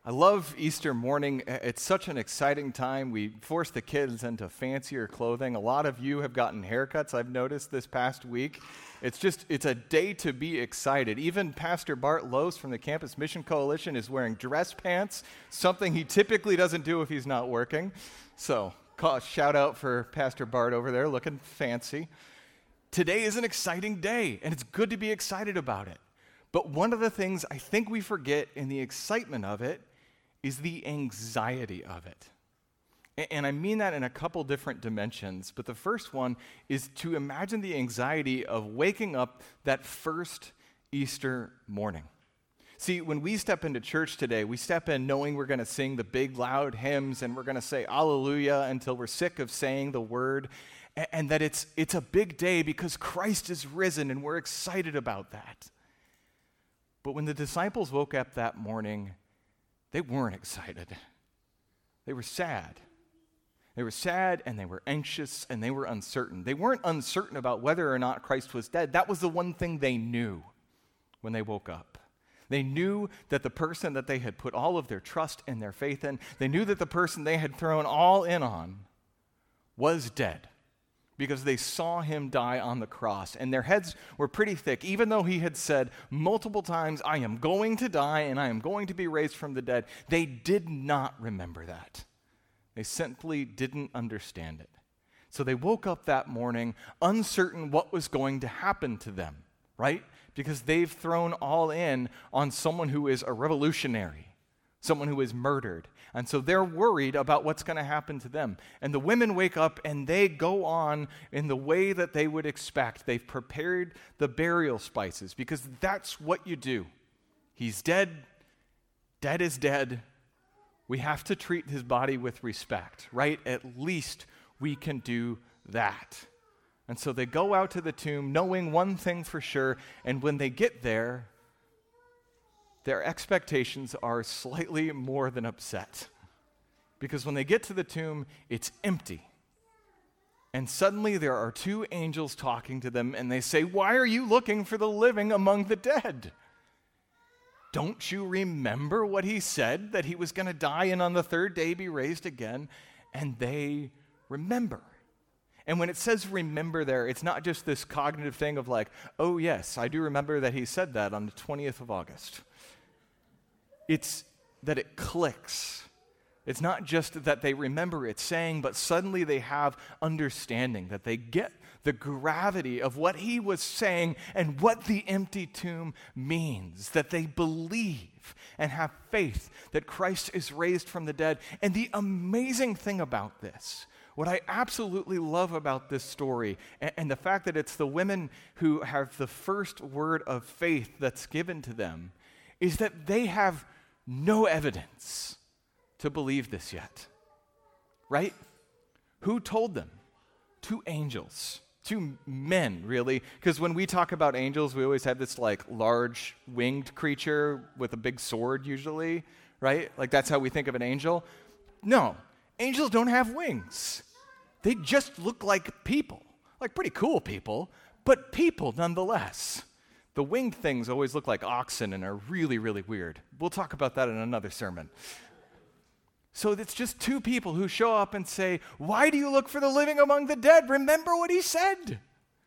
I love Easter morning. It's such an exciting time. We force the kids into fancier clothing. A lot of you have gotten haircuts, I've noticed this past week. It's a day to be excited. Even Pastor Bart Lose from the Campus Mission Coalition is wearing dress pants, something he typically doesn't do if he's not working. So, shout out for Pastor Bart over there, looking fancy. Today is an exciting day, and it's good to be excited about it. But one of the things I think we forget in the excitement of it is the anxiety of it. And I mean that in a couple different dimensions, but the first one is to imagine the anxiety of waking up that first Easter morning. See, when we step into church today, we step in knowing we're going to sing the big, loud hymns, and we're going to say Alleluia until we're sick of saying the word, and that it's a big day because Christ is risen, and we're excited about that. But when the disciples woke up that morning, they weren't excited. They were sad. They were sad and they were anxious and they were uncertain. They weren't uncertain about whether or not Christ was dead. That was the one thing they knew when they woke up. They knew that the person that they had put all of their trust and their faith in, they knew that the person they had thrown all in on was dead, because they saw him die on the cross, and their heads were pretty thick. Even though he had said multiple times, I am going to die and I am going to be raised from the dead, they did not remember that. They simply didn't understand it. So they woke up that morning uncertain what was going to happen to them, right? Because they've thrown all in on someone who is a revolutionary, someone who is murdered. And so they're worried about what's going to happen to them. And the women wake up and they go on in the way that they would expect. They've prepared the burial spices because that's what you do. He's dead. Dead is dead. We have to treat his body with respect, right? At least we can do that. And so they go out to the tomb knowing one thing for sure. And when they get there, their expectations are slightly more than upset. Because when they get to the tomb, it's empty. And suddenly there are two angels talking to them, and they say, "Why are you looking for the living among the dead? Don't you remember what he said, that he was going to die and on the third day be raised again?" And they remember. And when it says remember there, it's not just this cognitive thing of like, oh yes, I do remember that he said that on the 20th of August. It's that it clicks. It's not just that they remember it saying, but suddenly they have understanding, that they get the gravity of what he was saying and what the empty tomb means, that they believe and have faith that Christ is raised from the dead. And the amazing thing about this, what I absolutely love about this story, and the fact that it's the women who have the first word of faith that's given to them, is that they have no evidence to believe this yet, right? Who told them? Two angels, two men, really, because when we talk about angels, we always have this like large winged creature with a big sword usually, right? Like that's how we think of an angel. No, angels don't have wings. They just look like people, like pretty cool people, but people nonetheless. The winged things always look like oxen and are really, really weird. We'll talk about that in another sermon. So it's just two people who show up and say, "Why do you look for the living among the dead? Remember what he said."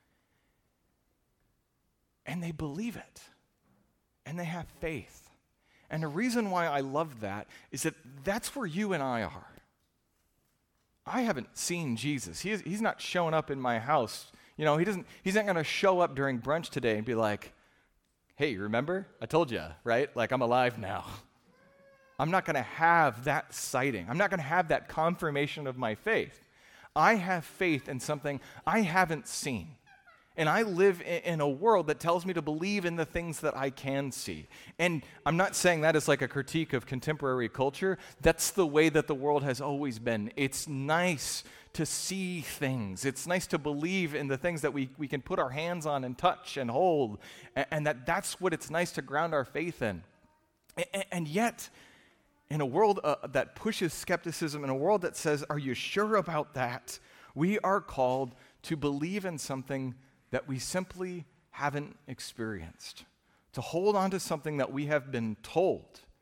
And they believe it. And they have faith. And the reason why I love that is that that's where you and I are. I haven't seen Jesus. He's not showing up in my house. You know, he's not going to show up during brunch today and be like, "Hey, remember? I told you, right? Like, I'm alive now." I'm not going to have that sighting. I'm not going to have that confirmation of my faith. I have faith in something I haven't seen. And I live in a world that tells me to believe in the things that I can see. And I'm not saying that as like a critique of contemporary culture. That's the way that the world has always been. It's nice to see things. It's nice to believe in the things that we can put our hands on and touch and hold. And that's what it's nice to ground our faith in. And yet, in a world that pushes skepticism, in a world that says, "Are you sure about that?" we are called to believe in something that we simply haven't experienced, to hold on to something that we have been told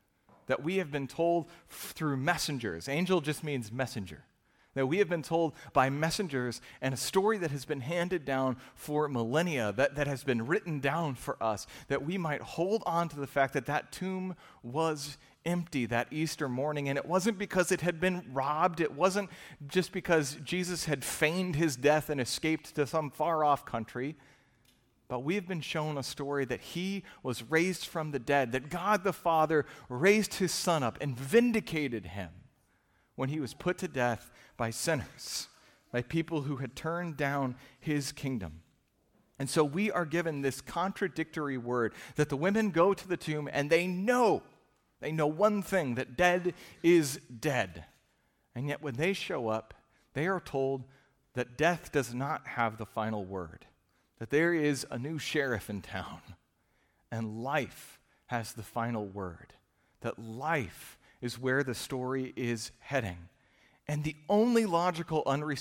that we have been told through messengers. Angel just means messenger. That we have been told by messengers, and a story that has been handed down for millennia, that has been written down for us, that we might hold on to the fact that that tomb was empty that Easter morning. And it wasn't because it had been robbed. It wasn't just because Jesus had feigned his death and escaped to some far-off country. But we have been shown a story that he was raised from the dead, that God the Father raised his Son up and vindicated him when he was put to death by sinners, by people who had turned down his kingdom. And so we are given this contradictory word that the women go to the tomb and they know one thing, that dead is dead. And yet when they show up, they are told that death does not have the final word, that there is a new sheriff in town, and life has the final word, that life is where the story is heading. And the only logical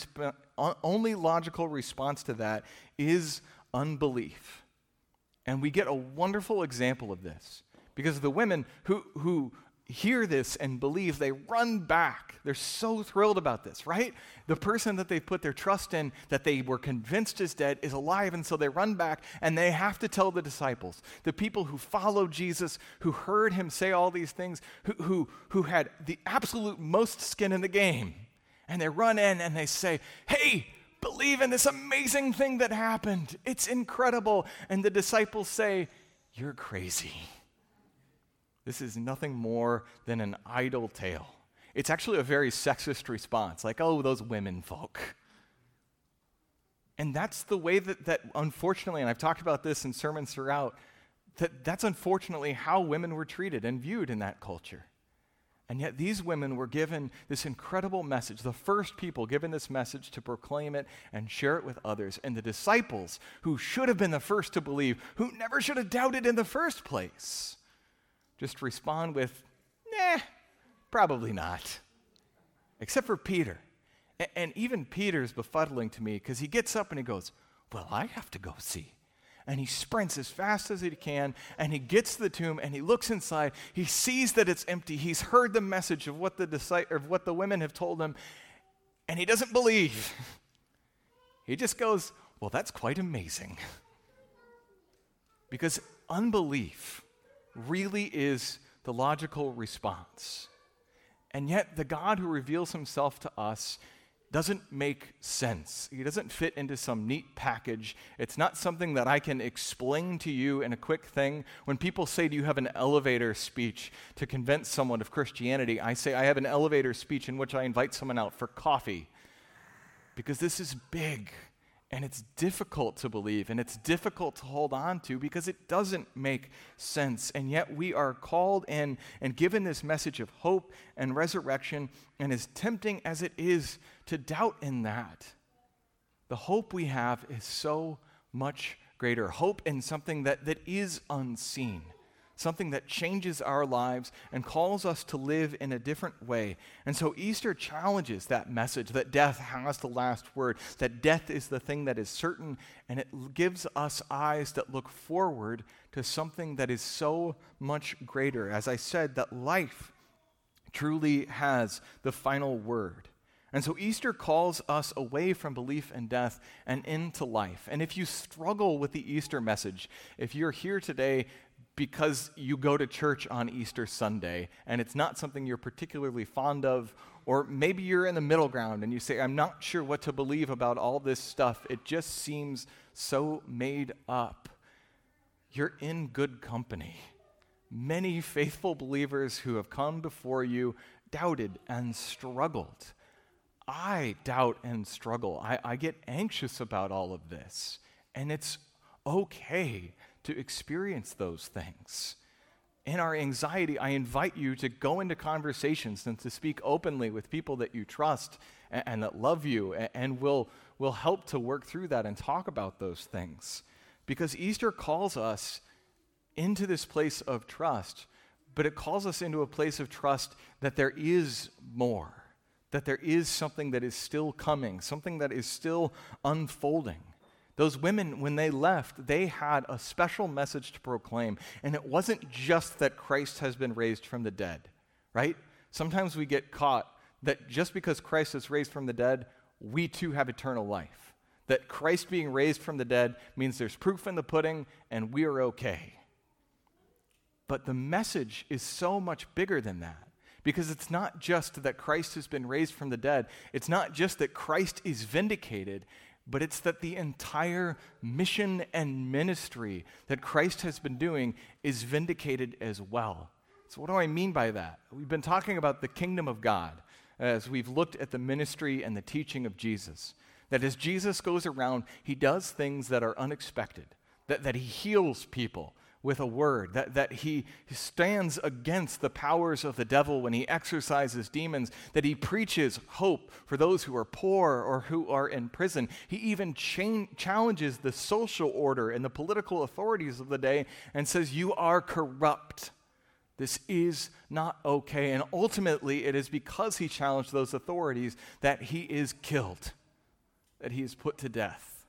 response to that is unbelief. And we get a wonderful example of this, because the women who hear this and believe, they run back. They're so thrilled about this, right? The person that they put their trust in, that they were convinced is dead, is alive, and so they run back, and they have to tell the disciples, the people who followed Jesus, who heard him say all these things, who had the absolute most skin in the game. And they run in and they say, hey, believe in this amazing thing that happened. It's incredible. And the disciples say, you're crazy. This is nothing more than an idle tale. It's actually a very sexist response, like, oh, those women folk. And that's the way that unfortunately, and I've talked about this in sermons throughout, that's unfortunately how women were treated and viewed in that culture. And yet these women were given this incredible message, the first people given this message to proclaim it and share it with others. And the disciples, who should have been the first to believe, who never should have doubted in the first place, just respond with, probably not. Except for Peter. And even Peter's befuddling to me, because he gets up and he goes, well, I have to go see. And he sprints as fast as he can, and he gets to the tomb, and he looks inside. He sees that it's empty. He's heard the message of what the women have told him, and he doesn't believe. He just goes, well, that's quite amazing. Because unbelief really is the logical response. And yet the God who reveals himself to us doesn't make sense. He doesn't fit into some neat package. It's not something that I can explain to you in a quick thing. When people say, do you have an elevator speech to convince someone of Christianity? I say, I have an elevator speech in which I invite someone out for coffee. Because this is big, and it's difficult to believe, and it's difficult to hold on to because it doesn't make sense. And yet we are called in and given this message of hope and resurrection, and as tempting as it is to doubt in that, the hope we have is so much greater. Hope in something that is unseen, something that changes our lives and calls us to live in a different way. And so Easter challenges that message that death has the last word, that death is the thing that is certain, and it gives us eyes that look forward to something that is so much greater. As I said, that life truly has the final word. And so Easter calls us away from belief in death and into life. And if you struggle with the Easter message, if you're here today because you go to church on Easter Sunday and it's not something you're particularly fond of, or maybe you're in the middle ground and you say, I'm not sure what to believe about all this stuff, it just seems so made up, you're in good company. Many faithful believers who have come before you doubted and struggled. I doubt and struggle. I get anxious about all of this. And it's okay to experience those things. In our anxiety, I invite you to go into conversations and to speak openly with people that you trust and that love you and will help to work through that and talk about those things. Because Easter calls us into this place of trust, but it calls us into a place of trust that there is more, that there is something that is still coming, something that is still unfolding. Those women, when they left, they had a special message to proclaim, and it wasn't just that Christ has been raised from the dead. right? Sometimes we get caught that just because Christ is raised from the dead, we too have eternal life. That Christ being raised from the dead means there's proof in the pudding and we are okay. But the message is so much bigger than that, because it's not just that Christ has been raised from the dead. It's not just that Christ is vindicated, but it's that the entire mission and ministry that Christ has been doing is vindicated as well. So what do I mean by that? We've been talking about the kingdom of God as we've looked at the ministry and the teaching of Jesus. That as Jesus goes around, he does things that are unexpected, that he heals people with a word, that he stands against the powers of the devil when he exorcises demons, that he preaches hope for those who are poor or who are in prison. He even challenges the social order and the political authorities of the day and says, you are corrupt. This is not okay. And ultimately, it is because he challenged those authorities that he is killed, that he is put to death.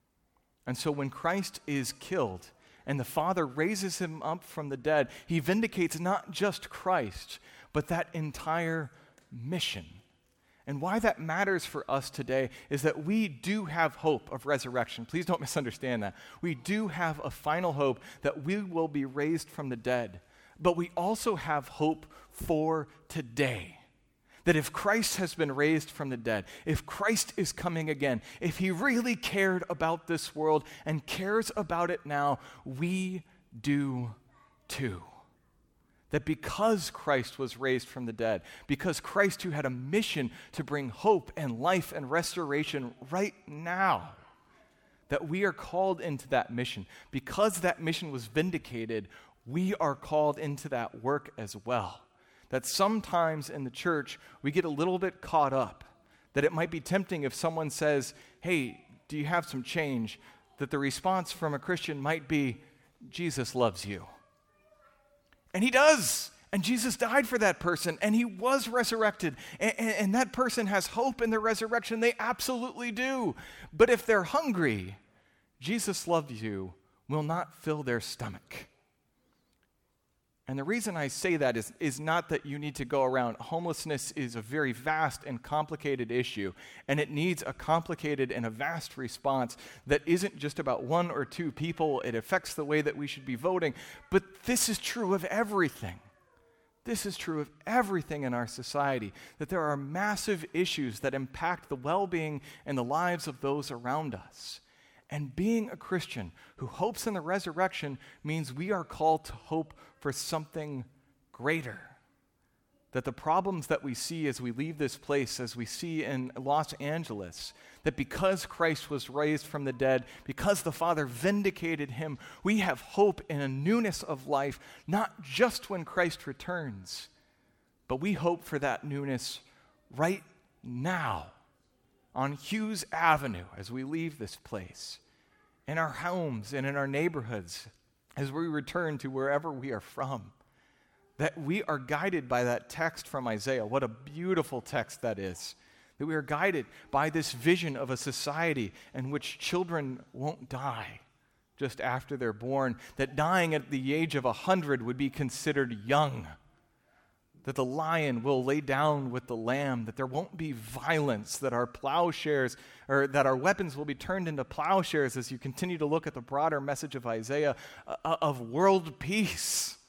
And so when Christ is killed, and the Father raises him up from the dead, he vindicates not just Christ, but that entire mission. And why that matters for us today is that we do have hope of resurrection. Please don't misunderstand that. We do have a final hope that we will be raised from the dead. But we also have hope for today. That if Christ has been raised from the dead, if Christ is coming again, if he really cared about this world and cares about it now, we do too. That because Christ was raised from the dead, because Christ who had a mission to bring hope and life and restoration right now, that we are called into that mission. Because that mission was vindicated, we are called into that work as well. That sometimes in the church, we get a little bit caught up. That it might be tempting if someone says, hey, do you have some change? That the response from a Christian might be, Jesus loves you. And he does. And Jesus died for that person. And he was resurrected. And that person has hope in the resurrection. They absolutely do. But if they're hungry, Jesus loves you will not fill their stomach. And the reason I say that is not that you need to go around. Homelessness is a very vast and complicated issue, and it needs a complicated and a vast response that isn't just about one or two people. It affects the way that we should be voting. But this is true of everything. This is true of everything in our society, that there are massive issues that impact the well-being and the lives of those around us. And being a Christian who hopes in the resurrection means we are called to hope for something greater. That the problems that we see as we leave this place, as we see in Los Angeles, that because Christ was raised from the dead, because the Father vindicated him, we have hope in a newness of life, not just when Christ returns, but we hope for that newness right now. On Hughes Avenue as we leave this place, in our homes and in our neighborhoods, as we return to wherever we are from, that we are guided by that text from Isaiah. What a beautiful text that is. That we are guided by this vision of a society in which children won't die just after they're born, that dying at the age of 100 would be considered young. That the lion will lay down with the lamb, that there won't be violence, that our plowshares, or that our weapons will be turned into plowshares as you continue to look at the broader message of Isaiah of world peace,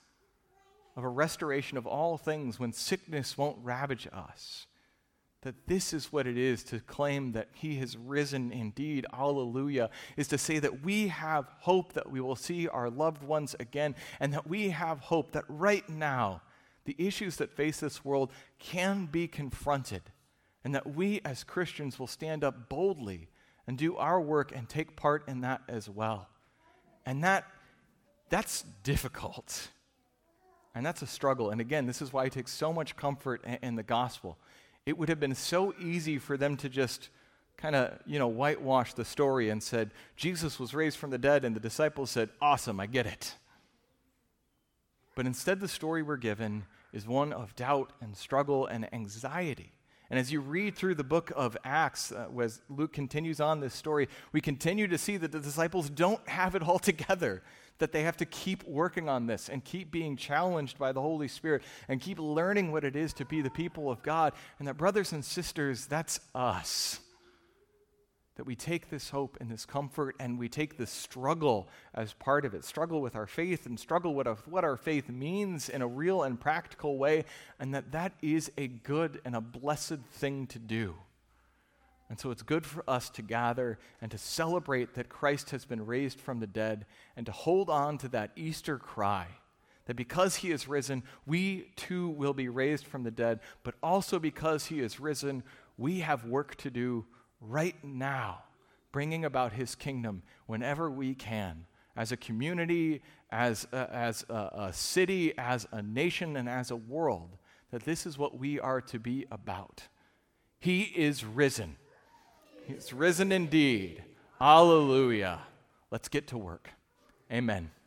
of a restoration of all things when sickness won't ravage us. That this is what it is to claim that he has risen indeed, alleluia, is to say that we have hope that we will see our loved ones again, and that we have hope that right now, the issues that face this world can be confronted, and that we as Christians will stand up boldly and do our work and take part in that as well. And that's difficult. And that's a struggle. And again, this is why I take so much comfort in the gospel. It would have been so easy for them to just kind of, whitewash the story and said, Jesus was raised from the dead, and the disciples said, awesome, I get it. But instead, the story we're given is one of doubt and struggle and anxiety. And as you read through the book of Acts, as Luke continues on this story, we continue to see that the disciples don't have it all together. that they have to keep working on this and keep being challenged by the Holy Spirit and keep learning what it is to be the people of God. And that, brothers and sisters, that's us. That we take this hope and this comfort and we take this struggle as part of it. Struggle with our faith and struggle with what our faith means in a real and practical way. And that is a good and a blessed thing to do. And so it's good for us to gather and to celebrate that Christ has been raised from the dead and to hold on to that Easter cry that because he is risen, we too will be raised from the dead, but also because he is risen, we have work to do right now, bringing about his kingdom whenever we can, as a community, as a city, as a nation, and as a world, that this is what we are to be about. He is risen. He is risen indeed. Hallelujah. Let's get to work. Amen.